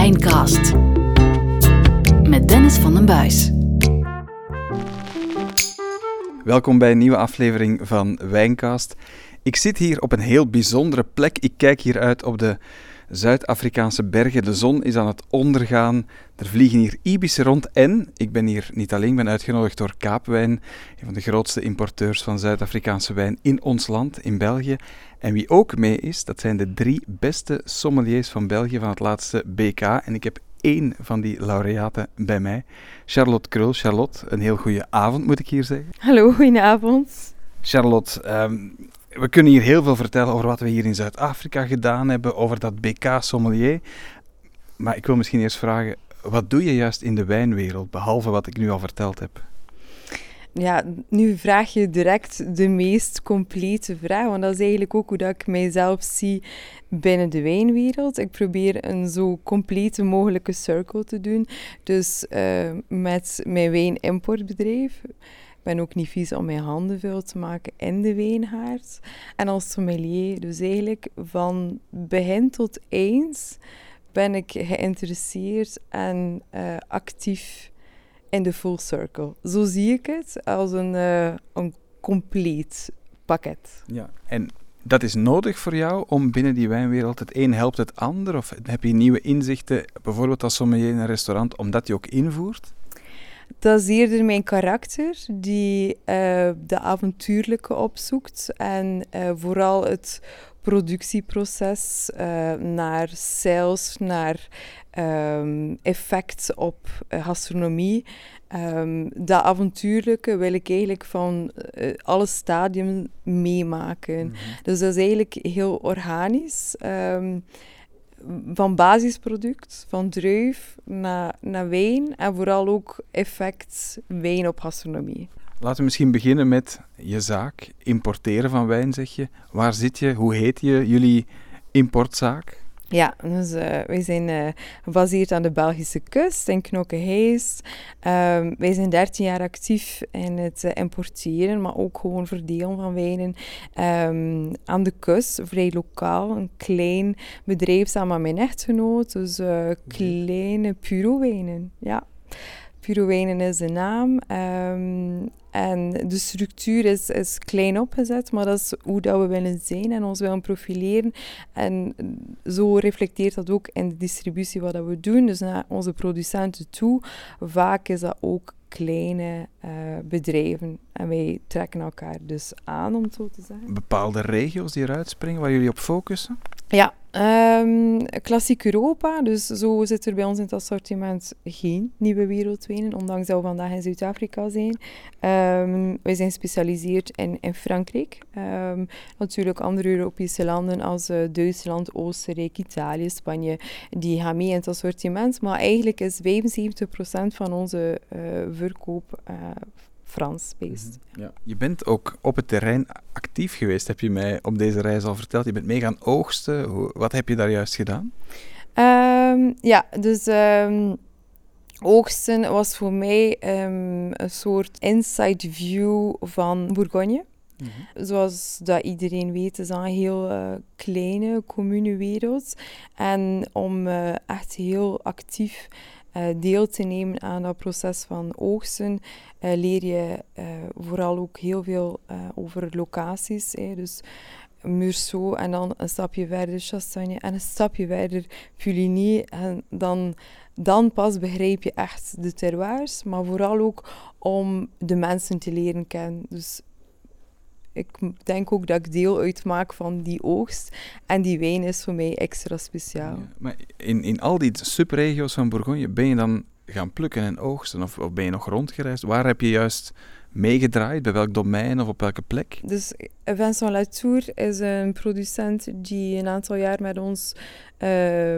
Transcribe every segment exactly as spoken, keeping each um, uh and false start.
Wijncast met Dennis van den Buis. Welkom bij een nieuwe aflevering van Wijncast. Ik zit hier op een heel bijzondere plek. Ik kijk hier uit op de Zuid-Afrikaanse bergen. De zon is aan het ondergaan. Er vliegen hier ibissen rond. En ik ben hier niet alleen, ik ben uitgenodigd door Kaapwijn, een van de grootste importeurs van Zuid-Afrikaanse wijn in ons land, in België. En wie ook mee is, dat zijn de drie beste sommeliers van België van het laatste B K. En ik heb één van die laureaten bij mij, Charlotte Krul. Charlotte, een heel goede avond, moet ik hier zeggen. Hallo, goedenavond. Charlotte, um, we kunnen hier heel veel vertellen over wat we hier in Zuid-Afrika gedaan hebben, over dat B K-sommelier. Maar ik wil misschien eerst vragen, wat doe je juist in de wijnwereld, behalve wat ik nu al verteld heb? Ja, nu vraag je direct de meest complete vraag, want dat is eigenlijk ook hoe dat ik mijzelf zie binnen de wijnwereld. Ik probeer een zo complete mogelijke circle te doen, dus uh, met mijn wijnimportbedrijf. Ik ben ook niet vies om mijn handen vuil te maken in de wijngaard. En als sommelier, dus eigenlijk van begin tot eind ben ik geïnteresseerd en uh, actief in de full circle. Zo zie ik het, als een, uh, een compleet pakket. Ja, en dat is nodig voor jou om binnen die wijnwereld, het een helpt het ander? Of heb je nieuwe inzichten, bijvoorbeeld als sommelier in een restaurant, omdat je ook invoert? Dat is eerder mijn karakter, die uh, de avontuurlijke opzoekt en uh, vooral het productieproces uh, naar sales, naar um, effect op uh, gastronomie. Um, dat avontuurlijke wil ik eigenlijk van uh, alle stadiums meemaken. Mm-hmm. Dus dat is eigenlijk heel organisch. Um, Van basisproduct, van druif naar, naar wijn en vooral ook effect wijn op gastronomie. Laten we misschien beginnen met je zaak. Importeren van wijn, zeg je. Waar zit je? Hoe heet je, jullie importzaak? Ja, dus uh, wij zijn uh, gebaseerd aan de Belgische kust, in Knokke-Heist. Um, wij zijn dertien jaar actief in het uh, importeren, maar ook gewoon verdelen van wijnen. Um, aan de kust, vrij lokaal, een klein bedrijf samen met mijn echtgenoot. Dus uh, kleine Puro-wijnen, ja. Puro-wijnen is de naam. Um, en de structuur is, is klein opgezet, maar dat is hoe dat we willen zijn en ons willen profileren. En zo reflecteert dat ook in de distributie wat dat we doen. Dus naar onze producenten toe. Vaak is dat ook kleine uh, bedrijven. En wij trekken elkaar dus aan, om het zo te zeggen. Bepaalde regio's die eruit springen, waar jullie op focussen? Ja, um, klassiek Europa. Dus zo zit er bij ons in het assortiment geen nieuwe wereldwijnen, ondanks dat we vandaag in Zuid-Afrika zijn. Um, wij zijn gespecialiseerd in, in Frankrijk. Um, natuurlijk andere Europese landen als uh, Duitsland, Oostenrijk, Italië, Spanje, die gaan mee in het assortiment. Maar eigenlijk is vijfenzeventig procent van onze uh, verkoop uh, Frans-based. Ja. Je bent ook op het terrein actief geweest, heb je mij op deze reis al verteld. Je bent mee gaan oogsten. Hoe, wat heb je daar juist gedaan? Um, ja, dus um, oogsten was voor mij um, een soort inside view van Bourgogne. Mm-hmm. Zoals dat iedereen weet, is dat een heel uh, kleine communewereld. En om uh, echt heel actief Uh, deel te nemen aan dat proces van oogsten, uh, leer je uh, vooral ook heel veel uh, over locaties. Hè. Dus Meursault en dan een stapje verder Chassagne en een stapje verder Puligny. En dan, dan pas begrijp je echt de terroirs, maar vooral ook om de mensen te leren kennen. Dus ik denk ook dat ik deel uitmaak van die oogst. En die wijn is voor mij extra speciaal. Ja, maar in, in al die subregio's van Bourgogne, ben je dan gaan plukken en oogsten? Of, of ben je nog rondgereisd? Waar heb je juist meegedraaid? Bij welk domein of op welke plek? Dus Vincent Latour is een producent die een aantal jaar met ons, uh,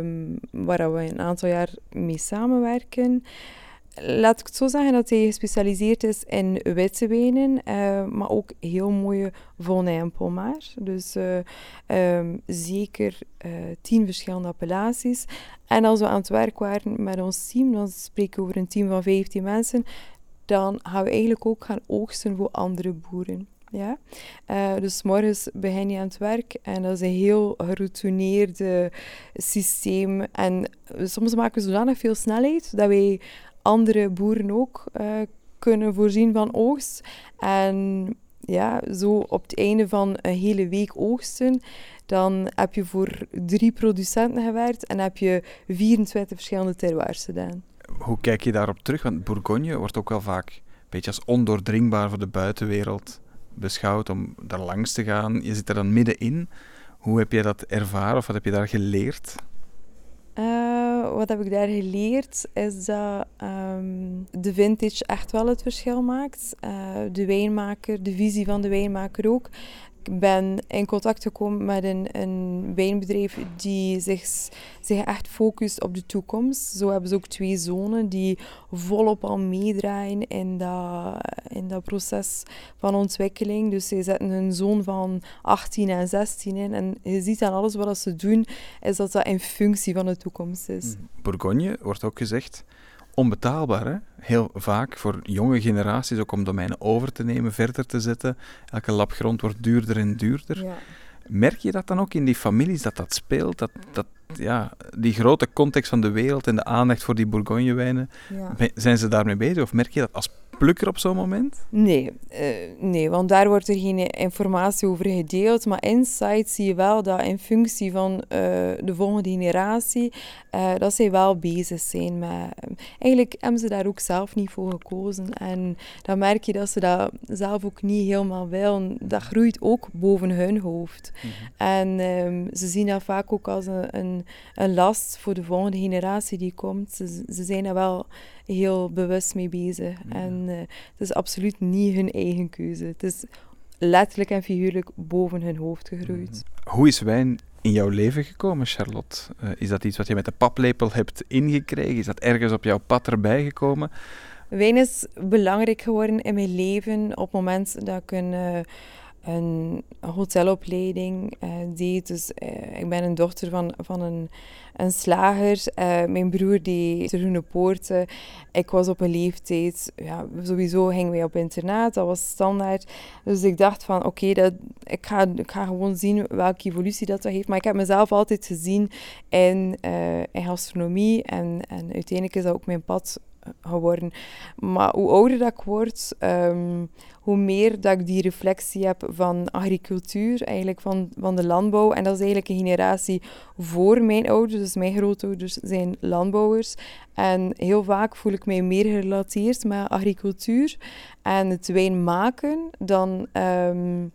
waar we een aantal jaar mee samenwerken. Laat ik het zo zeggen dat hij gespecialiseerd is in witte wijnen, uh, maar ook heel mooie Volnay en Pommard. Dus uh, um, zeker uh, tien verschillende appellaties. En als we aan het werk waren met ons team, dan spreken we over een team van vijftien mensen, dan gaan we eigenlijk ook gaan oogsten voor andere boeren. Ja? Uh, dus 's morgens begin je aan het werk en dat is een heel geroutineerde systeem. En soms maken we zodanig veel snelheid dat wij andere boeren ook uh, kunnen voorzien van oogst. En ja, zo op het einde van een hele week oogsten, dan heb je voor drie producenten gewerkt en heb je vierentwintig verschillende terroirs gedaan. Hoe kijk je daarop terug? Want Bourgogne wordt ook wel vaak een beetje als ondoordringbaar voor de buitenwereld beschouwd om daar langs te gaan. Je zit er dan middenin. Hoe heb je dat ervaren of wat heb je daar geleerd? Uh, wat heb ik daar geleerd is dat um, de vintage echt wel het verschil maakt. Uh, de wijnmaker, de visie van de wijnmaker ook. Ik ben in contact gekomen met een, een wijnbedrijf die zich, zich echt focust op de toekomst. Zo hebben ze ook twee zonen die volop al meedraaien in dat, in dat proces van ontwikkeling. Dus zij zetten hun zoon van achttien en zestien in. En je ziet aan alles wat ze doen, is dat dat in functie van de toekomst is. Bourgogne wordt ook gezegd onbetaalbaar, hè? Heel vaak voor jonge generaties, ook om domeinen over te nemen, verder te zetten. Elke lap grond wordt duurder en duurder. Ja. Merk je dat dan ook in die families, dat dat speelt? Dat, dat, ja, die grote context van de wereld en de aandacht voor die Bourgogne-wijnen, ja. Zijn ze daarmee bezig? Of merk je dat als plukker op zo'n moment? Nee, uh, nee, want daar wordt er geen informatie over gedeeld. Maar inside zie je wel dat in functie van uh, de volgende generatie, uh, dat zij wel bezig zijn met... Eigenlijk hebben ze daar ook zelf niet voor gekozen. En dan merk je dat ze dat zelf ook niet helemaal willen. Dat groeit ook boven hun hoofd. Mm-hmm. En um, ze zien dat vaak ook als een, een, een last voor de volgende generatie die komt. Ze, ze zijn daar wel heel bewust mee bezig. Mm-hmm. En uh, het is absoluut niet hun eigen keuze. Het is letterlijk en figuurlijk boven hun hoofd gegroeid. Mm-hmm. Hoe is wijn in jouw leven gekomen, Charlotte? Uh, is dat iets wat je met de paplepel hebt ingekregen? Is dat ergens op jouw pad erbij gekomen? Wijn is belangrijk geworden in mijn leven op het moment dat ik een... Uh, een hotelopleiding uh, deed. Dus uh, ik ben een dochter van, van een, een slager. Uh, mijn broer deed de Groene Poorten. Ik was op een leeftijd... Ja, sowieso gingen wij op internaat. Dat was standaard. Dus ik dacht van... Oké, okay, ik, ga, ik ga gewoon zien welke evolutie dat, dat heeft. Maar ik heb mezelf altijd gezien in, uh, in gastronomie. En, en uiteindelijk is dat ook mijn pad geworden. Maar hoe ouder dat ik word, um, hoe meer dat ik die reflectie heb van agricultuur, eigenlijk van, van de landbouw. En dat is eigenlijk een generatie voor mijn ouders. Dus mijn grootouders zijn landbouwers. En heel vaak voel ik mij meer gerelateerd met agricultuur en het wijn maken dan um,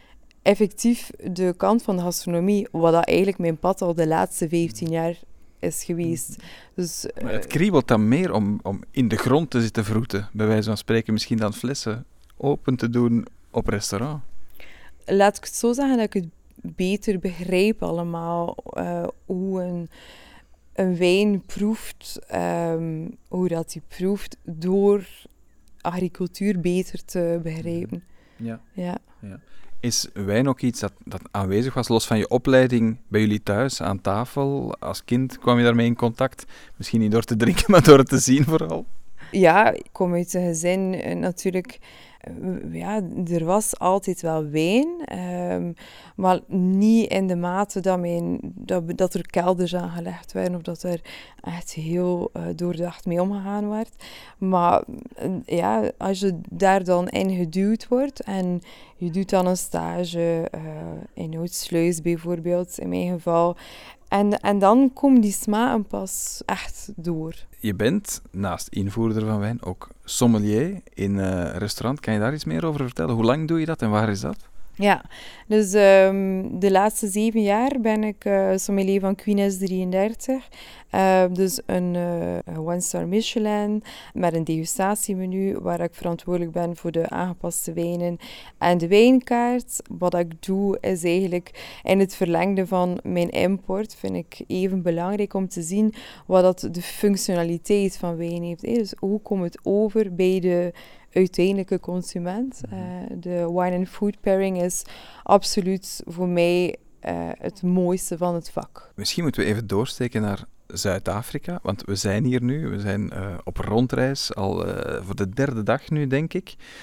effectief de kant van de gastronomie, wat dat eigenlijk mijn pad al de laatste vijftien jaar is geweest. Dus, uh, maar het kriebelt dan meer om, om in de grond te zitten vroeten, bij wijze van spreken, misschien dan flessen open te doen op restaurant. Laat ik het zo zeggen dat ik het beter begrijp allemaal, uh, hoe een, een wijn proeft, um, hoe dat die proeft, door agricultuur beter te begrijpen. Ja. Ja. Ja. Is wijn ook iets dat, dat aanwezig was, los van je opleiding bij jullie thuis aan tafel? Als kind kwam je daarmee in contact? Misschien niet door te drinken, maar door het te zien vooral? Ja, ik kom uit een gezin uh, natuurlijk... Uh, ja, er was altijd wel wijn, um, maar niet in de mate dat, mijn, dat, dat er kelders aangelegd werden of dat er echt heel uh, doordacht mee omgegaan werd. Maar uh, ja, als je daar dan in geduwd wordt en je doet dan een stage uh, in Oudsluis bijvoorbeeld, in mijn geval, En, en dan komen die smaken pas echt door. Je bent, naast invoerder van wijn, ook sommelier in een restaurant. Kan je daar iets meer over vertellen? Hoe lang doe je dat en waar is dat? Ja, dus um, de laatste zeven jaar ben ik uh, sommelier van Queen S drieëndertig. Uh, dus een uh, one-star Michelin met een degustatiemenu waar ik verantwoordelijk ben voor de aangepaste wijnen en de wijnkaart. Wat ik doe is eigenlijk in het verlengde van mijn import, vind ik even belangrijk om te zien wat dat de functionaliteit van wijn heeft. Hè. Dus hoe komt het over bij de uiteindelijke consument. Uh, de wine and food pairing is absoluut voor mij uh, het mooiste van het vak. Misschien moeten we even doorsteken naar Zuid-Afrika, want we zijn hier nu, we zijn uh, op rondreis, al uh, voor de derde dag nu, denk ik.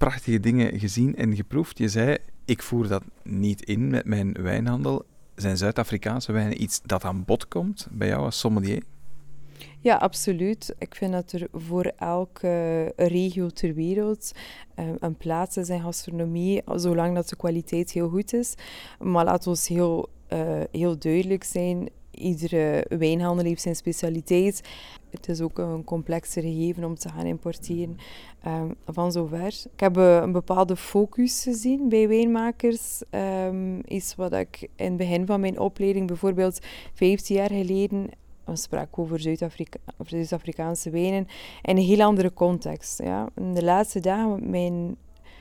prachtige dingen gezien en geproefd. Je zei, ik voer dat niet in met mijn wijnhandel. Zijn Zuid-Afrikaanse wijnen iets dat aan bod komt bij jou als sommelier? Ja, absoluut. Ik vind dat er voor elke regio ter wereld uh, een plaats is in gastronomie, zolang dat de kwaliteit heel goed is. Maar laat ons heel, uh, heel duidelijk zijn, iedere wijnhandel heeft zijn specialiteit. Het is ook een complexer gegeven om te gaan importeren um, van zover. Ik heb uh, een bepaalde focus gezien bij wijnmakers. Um, iets wat ik in het begin van mijn opleiding, bijvoorbeeld vijftien jaar geleden, we spraken over Zuid-Afrika- over Zuid-Afrikaanse wijnen in een heel andere context. Ja. In de laatste dagen, mijn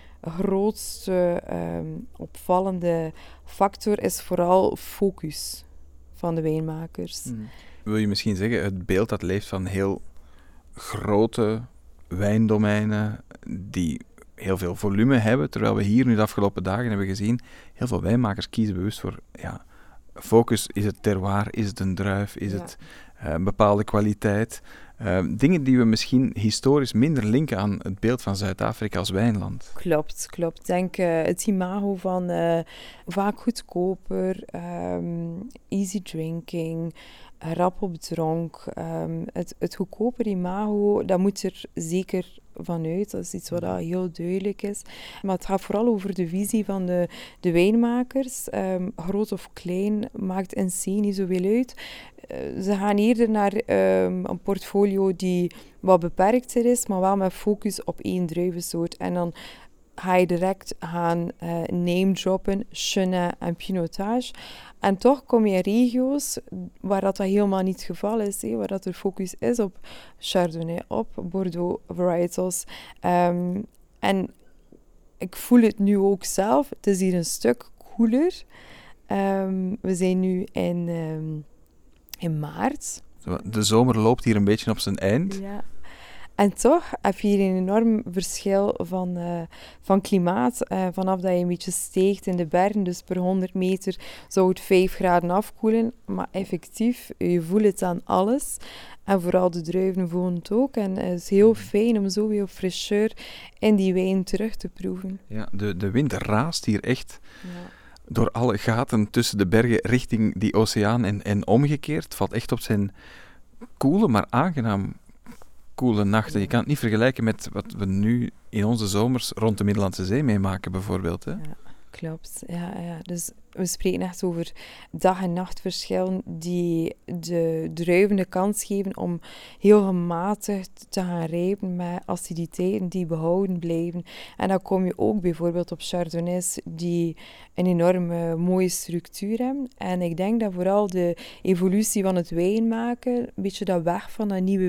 grootste um, opvallende factor is vooral focus van de wijnmakers. Hmm. Wil je misschien zeggen, het beeld dat leeft van heel grote wijndomeinen die heel veel volume hebben, terwijl we hier nu de afgelopen dagen hebben gezien, heel veel wijnmakers kiezen bewust voor ja, focus. Is het terroir, is het een druif, is ja. het uh, een bepaalde kwaliteit? Uh, dingen die we misschien historisch minder linken aan het beeld van Zuid-Afrika als wijnland. Klopt, klopt. Ik denk uh, het imago van uh, vaak goedkoper, um, easy drinking, rap op dronk. Um, het, het goedkoper imago, dat moet er zeker vanuit. Dat is iets wat heel duidelijk is. Maar het gaat vooral over de visie van de, de wijnmakers. Um, groot of klein maakt in C niet zoveel uit. Uh, ze gaan eerder naar um, een portfolio die wat beperkter is, maar wel met focus op één druivensoort. En dan ga je direct gaan uh, name droppen, Chenin en Pinotage. En toch kom je in regio's waar dat, dat helemaal niet het geval is, hè, waar dat er focus is op Chardonnay, op Bordeaux varietals. Um, en ik voel het nu ook zelf, het is hier een stuk koeler. Um, we zijn nu in, um, in maart. De zomer loopt hier een beetje op zijn eind. Ja. En toch heb je hier een enorm verschil van, uh, van klimaat. Uh, vanaf dat je een beetje steegt in de bergen, dus per honderd meter zou het vijf graden afkoelen. Maar effectief, je voelt het aan alles. En vooral de druiven voelen het ook. En het is heel fijn om zoveel fraîcheur in die wijn terug te proeven. Ja, de, de wind raast hier echt Ja. door alle gaten tussen de bergen richting die oceaan en, en omgekeerd. Het valt echt op zijn koele, maar aangenaam koele nachten. Je kan het niet vergelijken met wat we nu in onze zomers rond de Middellandse Zee meemaken, bijvoorbeeld. Hè? Ja, klopt. Ja, ja. Dus we spreken echt over dag- en nachtverschillen die de druiven de kans geven om heel gematigd te gaan rijpen met aciditeiten die behouden blijven. En dan kom je ook bijvoorbeeld op chardonnays die een enorme mooie structuur hebben. En ik denk dat vooral de evolutie van het wijn maken, een beetje dat weg van een nieuwe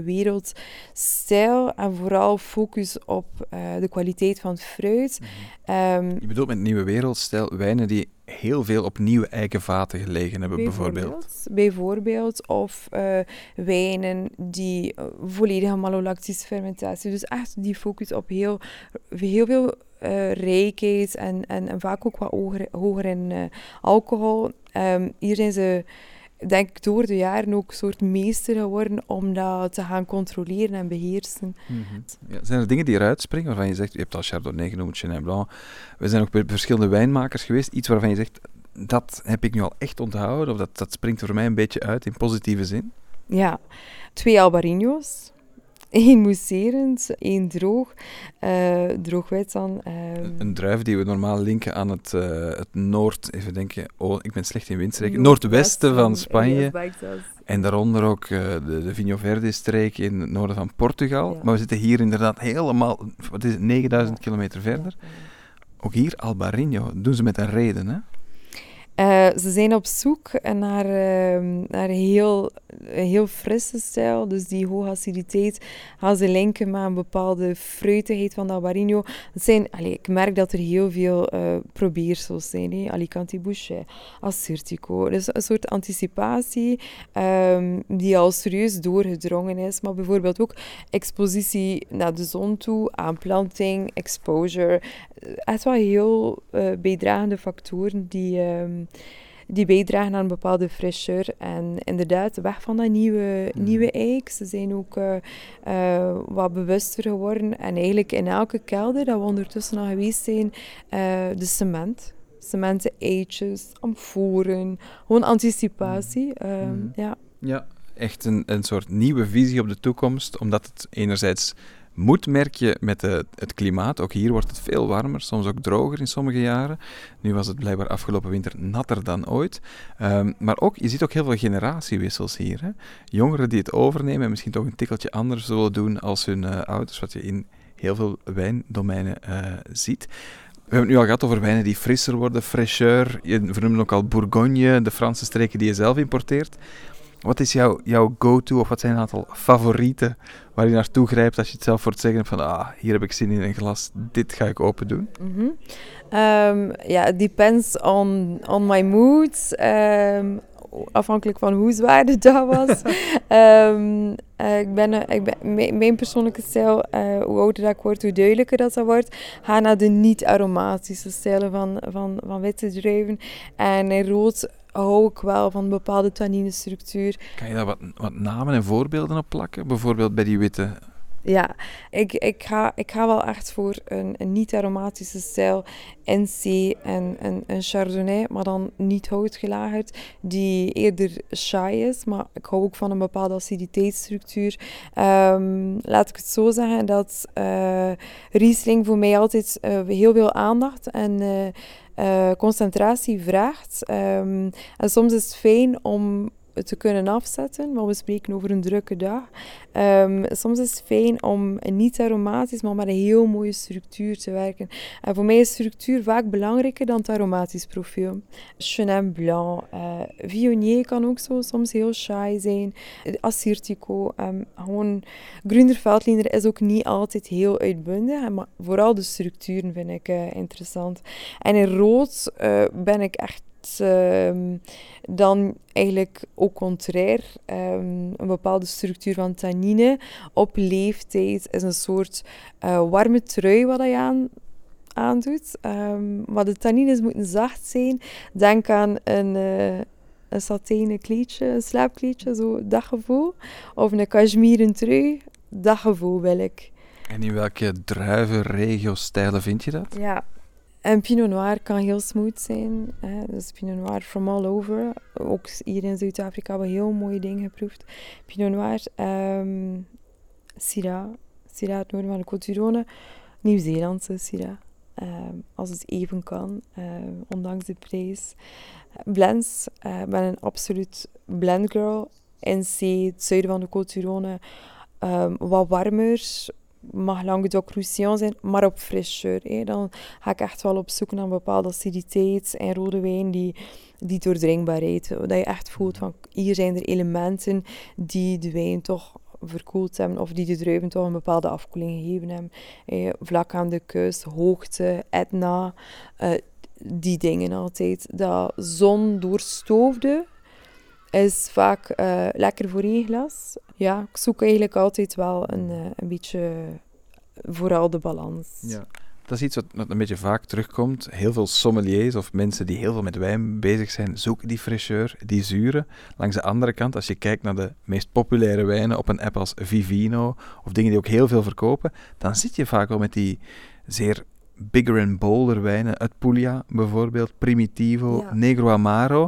wereldstijl en vooral focus op uh, de kwaliteit van het fruit. Mm-hmm. Um, je bedoelt met nieuwe wereldstijl wijnen die heel veel op nieuwe eiken vaten gelegen hebben, bijvoorbeeld. Bijvoorbeeld, bijvoorbeeld of uh, wijnen die uh, volledige malolactische fermentatie. Dus echt die focus op heel, heel veel uh, rijkheid en, en, en vaak ook wat hoger, hoger in uh, alcohol. Um, hier zijn ze, denk ik, door de jaren ook een soort meester geworden om dat te gaan controleren en beheersen. Mm-hmm. Ja, zijn er dingen die eruit springen waarvan je zegt, je hebt al Chardonnay genoemd, Chenin Blanc. We zijn ook bij verschillende wijnmakers geweest. Iets waarvan je zegt, dat heb ik nu al echt onthouden, of dat, dat springt er voor mij een beetje uit in positieve zin? Ja, twee Albarino's. Eén mousserend, één droog, uh, droogwit dan. Uh, een, een druif die we normaal linken aan het, uh, het noord, even denken, oh, ik ben slecht in windstreken, noordwesten van Spanje. En daaronder ook uh, de, de Vinho Verde-streek in het noorden van Portugal. Ja. Maar we zitten hier inderdaad helemaal, wat is het, negenduizend ja. kilometer verder. Ja, ja. Ook hier Albarino, dat doen ze met een reden, hè? Uh, ze zijn op zoek naar, uh, naar een heel, een heel frisse stijl. Dus die hoge aciditeit gaan ze linken met een bepaalde fruitigheid van de Albarino. Het zijn, allee, ik merk dat er heel veel uh, probeersels zijn. He. Alicante Bouschet, Assyrtiko. Dus een soort anticipatie um, die al serieus doorgedrongen is. Maar bijvoorbeeld ook expositie naar de zon toe, aanplanting, exposure. Echt wel heel uh, bijdragende factoren die... Um, die bijdragen aan een bepaalde fraîcheur. En inderdaad, weg van dat nieuwe, mm. nieuwe eik. Ze zijn ook uh, uh, wat bewuster geworden. En eigenlijk in elke kelder dat we ondertussen al geweest zijn, uh, de cement. Cementen eitjes, amforen, gewoon anticipatie. Mm. Um, mm. Ja. ja, echt een, een soort nieuwe visie op de toekomst, omdat het enerzijds moet, merk je, met de, het klimaat. Ook hier wordt het veel warmer, soms ook droger in sommige jaren. Nu was het blijkbaar afgelopen winter natter dan ooit. Um, maar ook, je ziet ook heel veel generatiewissels hier. Hè? Jongeren die het overnemen en misschien toch een tikkeltje anders zullen doen als hun uh, ouders, wat je in heel veel wijndomeinen uh, ziet. We hebben het nu al gehad over wijnen die frisser worden, fraîcheur. Je vernoemde ook al Bourgogne, de Franse streken die je zelf importeert. Wat is jouw, jouw go-to of wat zijn een aantal favorieten waar je naartoe grijpt als je het zelf voor het zeggen hebt van ah, hier heb ik zin in een glas, dit ga ik open doen? Mm-hmm. Um, ja, it depends on, on my mood. Um, afhankelijk van hoe zwaar de dag was. um, uh, ik ben, uh, ik ben, mijn, mijn persoonlijke stijl, uh, hoe ouder dat ik word, hoe duidelijker dat dat wordt, ga naar de niet-aromatische stijlen van, van, van witte druiven. En in rood hou ik wel van een bepaalde tanninestructuur. Kan je daar wat, wat namen en voorbeelden op plakken? Bijvoorbeeld bij die witte? Ja, ik, ik, ga, ik ga wel echt voor een, een niet-aromatische stijl. N C en een, een Chardonnay, maar dan niet houtgelagerd, die eerder shy is. Maar ik hou ook van een bepaalde aciditeitsstructuur. Um, laat ik het zo zeggen, dat uh, Riesling voor mij altijd uh, heel veel aandacht en uh, uh, concentratie vraagt. Um, en soms is het fijn om het te kunnen afzetten, want we spreken over een drukke dag. Um, soms is het fijn om niet aromatisch, maar met een heel mooie structuur te werken. En voor mij is structuur vaak belangrijker dan het aromatisch profiel. Chenin Blanc, uh, Viognier kan ook zo soms heel shy zijn. Assyrtiko, um, gewoon Grüner Veltliner is ook niet altijd heel uitbundig, maar vooral de structuren vind ik uh, interessant. En in rood uh, ben ik echt Um, dan eigenlijk ook contrair. Um, een bepaalde structuur van tannine op leeftijd is een soort uh, warme trui wat je aan, aandoet. Um, maar de tannines moeten zacht zijn. Denk aan een, uh, een satijnen kleedje, een slaapkleedje, zo dat gevoel. Of een cashmere trui, dat gevoel wil ik. En in welke druiven, regio-stijlen vind je dat? Ja. En Pinot Noir kan heel smooth zijn. Hè? Dus Pinot Noir from all over. Ook hier in Zuid-Afrika hebben we heel mooie dingen geproefd. Pinot Noir, um, Syrah. Syrah, het noorden van de Côte d'Ivoire. Nieuw-Zeelandse Syrah. Um, als het even kan, uh, ondanks de prijs. Blends. Ik uh, ben een absoluut blend girl. N C, het zuiden van de Côte d'Ivoire. Um, wat warmer. Mag Languedoc-Roussillon zijn, maar op fraîcheur. Hè. Dan ga ik echt wel op zoek naar een bepaalde aciditeit en rode wijn die, die doordringbaarheid. Dat je echt voelt van, hier zijn er elementen die de wijn toch verkoeld hebben of die de druiven toch een bepaalde afkoeling gegeven hebben. Eh, vlak aan de kust, hoogte, Etna, uh, die dingen altijd. Dat zondoorstoofde is vaak uh, lekker voor één glas. Ja, ik zoek eigenlijk altijd wel een, uh, een beetje vooral de balans. Ja. Dat is iets wat, wat een beetje vaak terugkomt. Heel veel sommeliers of mensen die heel veel met wijn bezig zijn, zoeken die fraîcheur, die zure. Langs de andere kant, als je kijkt naar de meest populaire wijnen op een app als Vivino, of dingen die ook heel veel verkopen, dan zit je vaak wel met die zeer bigger and bolder wijnen. Uit Puglia bijvoorbeeld, Primitivo, ja. Negro Amaro.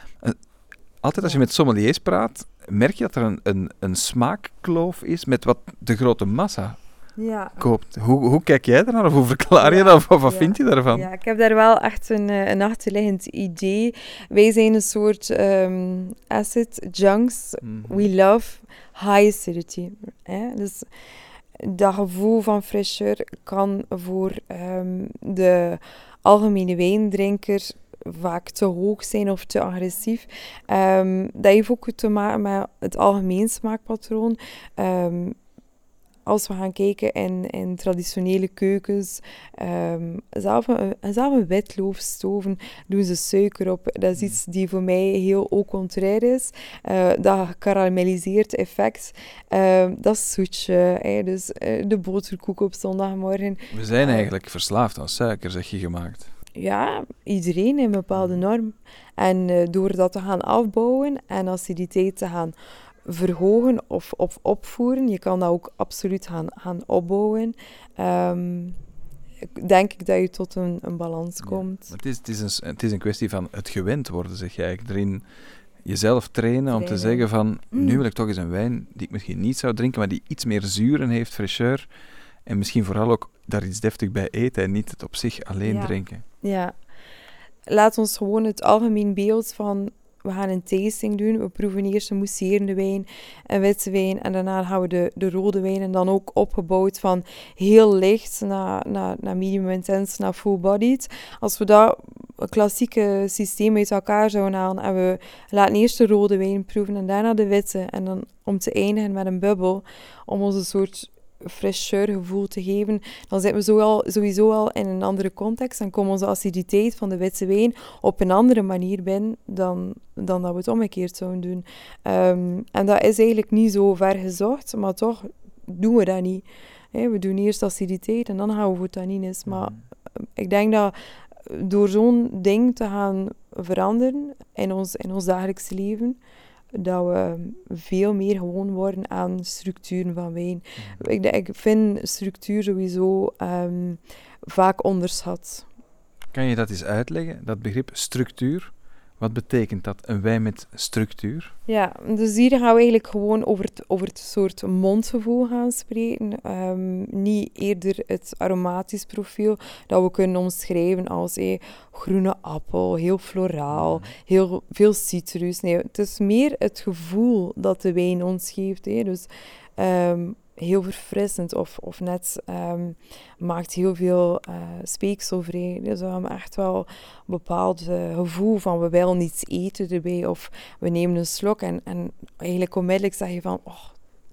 Altijd als je met sommeliers praat, merk je dat er een, een, een smaakkloof is met wat de grote massa ja. koopt. Hoe, hoe kijk jij daarnaar? Of hoe verklaar je ja. dat? Of wat ja. vind je daarvan? Ja, ik heb daar wel echt een, een achterliggend idee. Wij zijn een soort um, acid junks. Mm-hmm. We love high acidity. Eh? Dus dat gevoel van fraîcheur kan voor um, de algemene wijndrinker vaak te hoog zijn of te agressief. Um, dat heeft ook te maken met het algemeen smaakpatroon. Um, als we gaan kijken in, in traditionele keukens, um, zelf, een, zelf een witloofstoven doen ze suiker op. Dat is iets die voor mij heel au contraire is. Uh, dat gekarameliseerd effect, uh, dat is zoetje. Eh, dus uh, de boterkoek op zondagmorgen. We zijn eigenlijk uh, verslaafd aan suiker, zeg je gemaakt. ja, iedereen een bepaalde norm. En uh, door dat te gaan afbouwen en aciditeit te gaan verhogen of, of opvoeren, je kan dat ook absoluut gaan, gaan opbouwen, um, denk ik dat je tot een, een balans komt. Ja, het, is, het, is een, het is een kwestie van het gewend worden, zeg je eigenlijk. Erin jezelf trainen, trainen om te zeggen van, mm. nu wil ik toch eens een wijn die ik misschien niet zou drinken, maar die iets meer zuren heeft, fraîcheur. En misschien vooral ook daar iets deftig bij eten en niet het op zich alleen ja. drinken. Ja. Laat ons gewoon het algemeen beeld van, we gaan een tasting doen, we proeven eerst een mousserende wijn, een witte wijn en daarna gaan we de, de rode wijn en dan ook opgebouwd van heel licht naar, naar, naar medium intense, naar full-bodied. Als we dat klassieke systeem uit elkaar zouden halen en we laten eerst de rode wijn proeven en daarna de witte en dan om te eindigen met een bubbel, om ons een soort fraîcheur gevoel te geven, dan zitten we zo al, sowieso al in een andere context. Dan komt onze aciditeit van de witte wijn op een andere manier binnen dan, dan dat we het omgekeerd zouden doen. Um, en dat is eigenlijk niet zo ver gezocht, maar toch doen we dat niet. Hey, we doen eerst aciditeit en dan gaan we voor tannines. Maar ik denk dat door zo'n ding te gaan veranderen in ons, in ons dagelijks leven, dat we veel meer gewoon worden aan structuren van wijn. Mm. Ik, ik vind structuur sowieso um, vaak onderschat. Kan je dat eens uitleggen, dat begrip structuur? Wat betekent dat, een wijn met structuur? Ja, dus hier gaan we eigenlijk gewoon over het, over het soort mondgevoel gaan spreken. Um, niet eerder het aromatisch profiel dat we kunnen omschrijven als hey, groene appel, heel floraal, heel veel citrus. Nee, het is meer het gevoel dat de wijn ons geeft. Hey. Dus um, heel verfrissend of, of net um, maakt heel veel uh, speeksel vrij. Dus we hebben echt wel een bepaald uh, gevoel van we willen iets eten erbij of we nemen een slok en, en eigenlijk onmiddellijk zeg je van oh,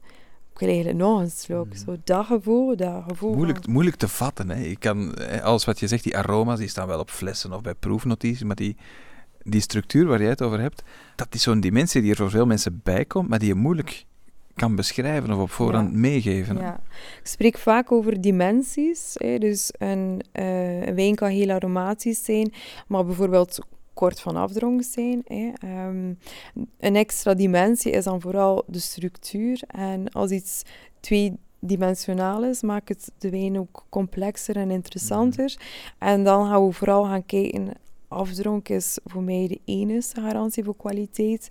ik wil eigenlijk nog een slok. Mm. Zo dat gevoel, dat gevoel moeilijk, van... moeilijk te vatten. Hè. Ik kan, alles wat je zegt, die aroma's, die staan wel op flessen of bij proefnotities, maar die, die structuur waar jij het over hebt, dat is zo'n dimensie die er voor veel mensen bijkomt, maar die je moeilijk kan beschrijven of op voorhand ja. meegeven. Ja. Ik spreek vaak over dimensies. Hè. Dus een, uh, een wijn kan heel aromatisch zijn, maar bijvoorbeeld kort van afdronk zijn. Hè. Um, een extra dimensie is dan vooral de structuur. En als iets tweedimensionaal is, maakt het de wijn ook complexer en interessanter. Mm. En dan gaan we vooral gaan kijken. Afdronk is voor mij de enige garantie voor kwaliteit.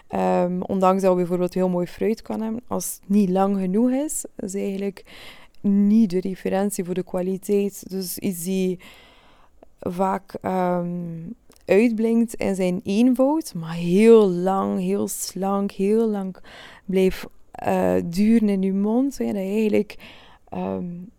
Um, ondanks dat we bijvoorbeeld heel mooi fruit kan hebben, als het niet lang genoeg is, is eigenlijk niet de referentie voor de kwaliteit. Dus iets die vaak um, uitblinkt in zijn eenvoud, maar heel lang, heel slank, heel lang blijft uh, duren in je mond. Hè, dat je eigenlijk um,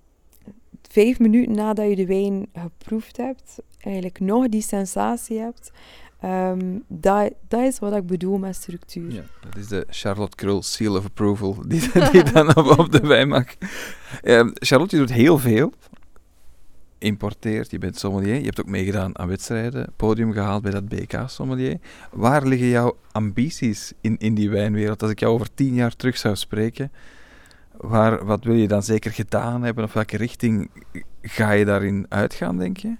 vijf minuten nadat je de wijn geproefd hebt, eigenlijk nog die sensatie hebt. Um, dat, dat is wat ik bedoel met structuur. Ja, dat is de Charlotte Krul Seal of Approval die, die dan op, op de wijn mag. Um, Charlotte, je doet heel veel. Importeert, je bent sommelier. Je hebt ook meegedaan aan wedstrijden. Podium gehaald bij dat B K-sommelier. Waar liggen jouw ambities in, in die wijnwereld? Als ik jou over tien jaar terug zou spreken, waar, wat wil je dan zeker gedaan hebben? Of welke richting ga je daarin uitgaan, denk je?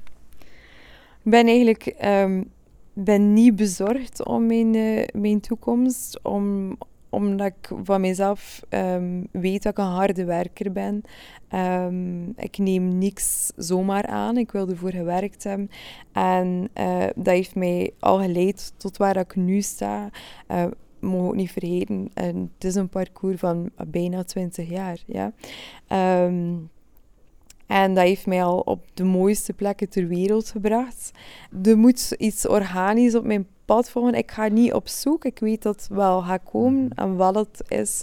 Ik ben eigenlijk... Um, ben niet bezorgd om mijn, uh, mijn toekomst, om, omdat ik van mezelf um, weet dat ik een harde werker ben. Um, ik neem niks zomaar aan, ik wil ervoor gewerkt hebben. En uh, dat heeft mij al geleid tot waar ik nu sta. Uh, mogen ook niet vergeten, uh, het is een parcours van bijna twintig jaar. Ja. Um, En dat heeft mij al op de mooiste plekken ter wereld gebracht. Er moet iets organisch op mijn pad volgen. Ik ga niet op zoek. Ik weet dat het wel gaat komen. En wat het is,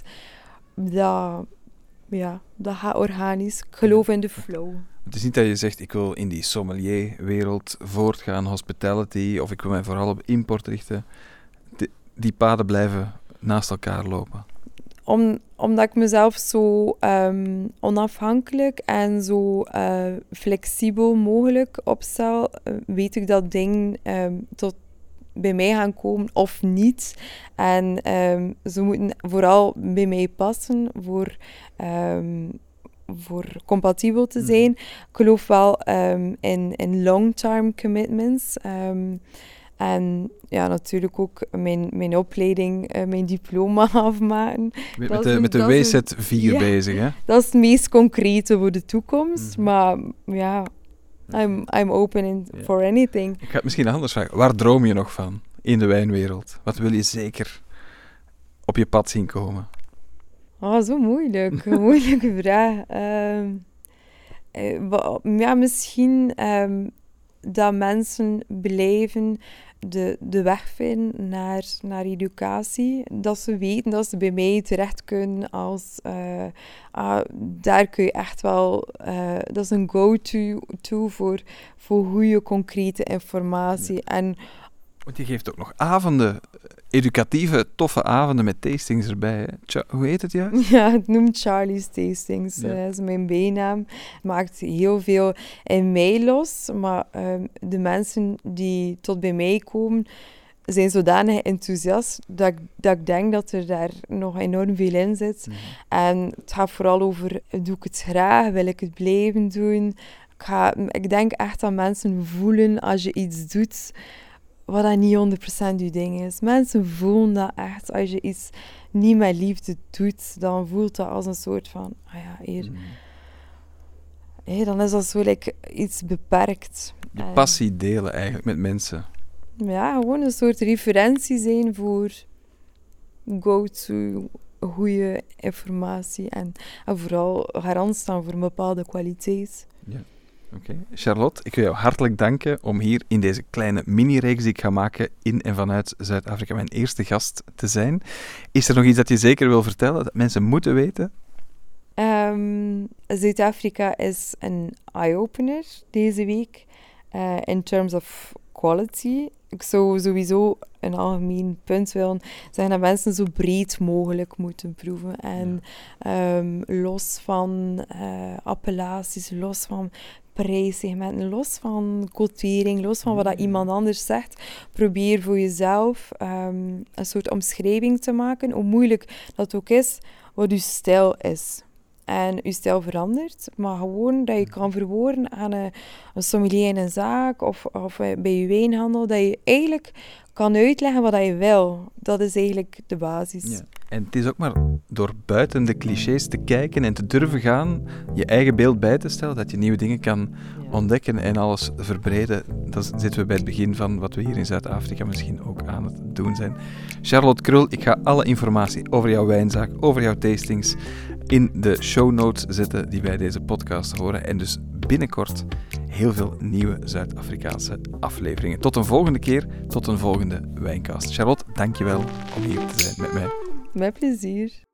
dat, ja, dat gaat organisch. Ik geloof in de flow. Het is niet dat je zegt, ik wil in die sommelier-wereld voortgaan, hospitality, of ik wil mij vooral op import richten. Die, die paden blijven naast elkaar lopen. Om, omdat ik mezelf zo um, onafhankelijk en zo uh, flexibel mogelijk opstel, uh, weet ik dat dingen um, tot bij mij gaan komen of niet. En um, ze moeten vooral bij mij passen voor um, voor compatibel te zijn. Ik geloof wel um, in, in long-term commitments. Um, en ja, natuurlijk ook mijn, mijn opleiding, uh, mijn diploma afmaken. Met, met de, met de W Z vier ja, bezig, hè? Dat is het meest concrete voor de toekomst. Mm-hmm. Maar ja, I'm, I'm open in, yeah. for anything. Ik ga het misschien anders vragen. Waar droom je nog van in de wijnwereld? Wat wil je zeker op je pad zien komen? Oh, zo moeilijk. Een moeilijke vraag. Um, uh, ja, misschien um, dat mensen blijven de, de weg vinden naar, naar educatie. Dat ze weten dat ze bij mij terecht kunnen als... Uh, uh, daar kun je echt wel... Uh, dat is een go-to to voor, voor goede, concrete informatie. Ja. En, want je geeft ook nog avonden, educatieve, toffe avonden met tastings erbij. Hè? Tja, hoe heet het juist? Ja, het noemt Charlie's Tastings. Ja. Uh, dat is mijn bijnaam. Maakt heel veel in mij los. Maar um, de mensen die tot bij mij komen, zijn zodanig enthousiast dat ik, dat ik denk dat er daar nog enorm veel in zit. Mm-hmm. En het gaat vooral over, doe ik het graag? Wil ik het blijven doen? Ik, ga, ik denk echt dat mensen voelen als je iets doet wat dat niet honderd procent je ding is. Mensen voelen dat echt. Als je iets niet met liefde doet, dan voelt dat als een soort van... Ah ja, hier... Mm. Hey, dan is dat zo like, iets beperkt. De passie delen eigenlijk met mensen. Ja, gewoon een soort referentie zijn voor go-to goede informatie. En, en vooral garant staan voor een bepaalde kwaliteit. Ja. Oké. Okay. Charlotte, ik wil jou hartelijk danken om hier in deze kleine mini-reeks die ik ga maken in en vanuit Zuid-Afrika mijn eerste gast te zijn. Is er nog iets dat je zeker wil vertellen, dat mensen moeten weten? Um, Zuid-Afrika is een eye-opener deze week uh, in terms of quality. Ik zou sowieso een algemeen punt willen zeggen dat mensen zo breed mogelijk moeten proeven. En ja. um, los van uh, appellaties, los van prijssegmenten, los van quotering, los van wat dat iemand anders zegt, probeer voor jezelf um, een soort omschrijving te maken, hoe moeilijk dat ook is, wat je stijl is. En je stijl verandert, maar gewoon dat je kan verwoorden aan een, een sommelier in een zaak of, of bij je wijnhandel, dat je eigenlijk kan uitleggen wat je wil. Dat is eigenlijk de basis. Ja. En het is ook maar door buiten de clichés te kijken en te durven gaan, je eigen beeld bij te stellen, dat je nieuwe dingen kan ja. ontdekken en alles verbreden. Dan zitten we bij het begin van wat we hier in Zuid-Afrika misschien ook aan het doen zijn. Charlotte Krul, ik ga alle informatie over jouw wijnzaak, over jouw tastings, in de show notes zetten die bij deze podcast horen. En dus binnenkort heel veel nieuwe Zuid-Afrikaanse afleveringen. Tot een volgende keer, tot een volgende Wijncast. Charlotte, dankjewel om hier te zijn met mij. Met plezier.